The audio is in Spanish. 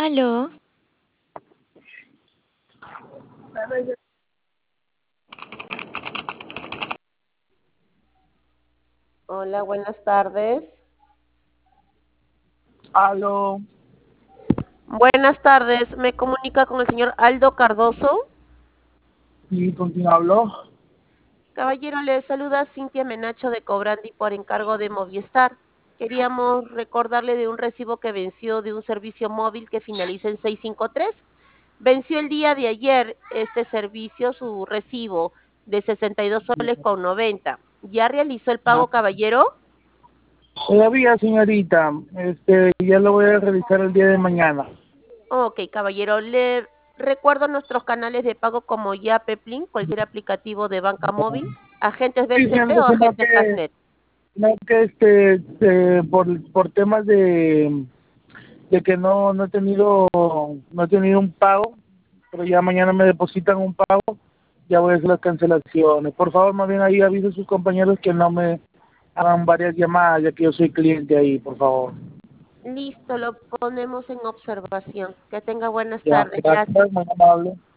Aló, Hola, buenas tardes. Aló, Buenas tardes, me comunica con el señor Aldo Cardoso. ¿y con quién habló? Caballero, le saluda Cintia Menacho de Cobrandi por encargo de Movistar. Queríamos recordarle de un recibo que venció de un servicio móvil que finaliza en 653. Venció el día de ayer este servicio, su recibo de 62 soles con 90. ¿Ya realizó el Ah, pago, caballero? todavía, señorita, ya lo voy a realizar el día de mañana. Ok, caballero, le recuerdo nuestros canales de pago como Yape, Plin, cualquier aplicativo de banca móvil, agentes Sí, BCP señorita, o agentes Fastnet. no que por temas de que no he tenido un pago, pero ya mañana me depositan un pago, ya voy a hacer las cancelaciones. Por favor, más bien ahí avise a sus compañeros que no me hagan varias llamadas, ya que yo soy cliente ahí, por favor. Listo, lo ponemos en observación. Que tenga buenas Ya, tardes. gracias, Gracias. muy amable.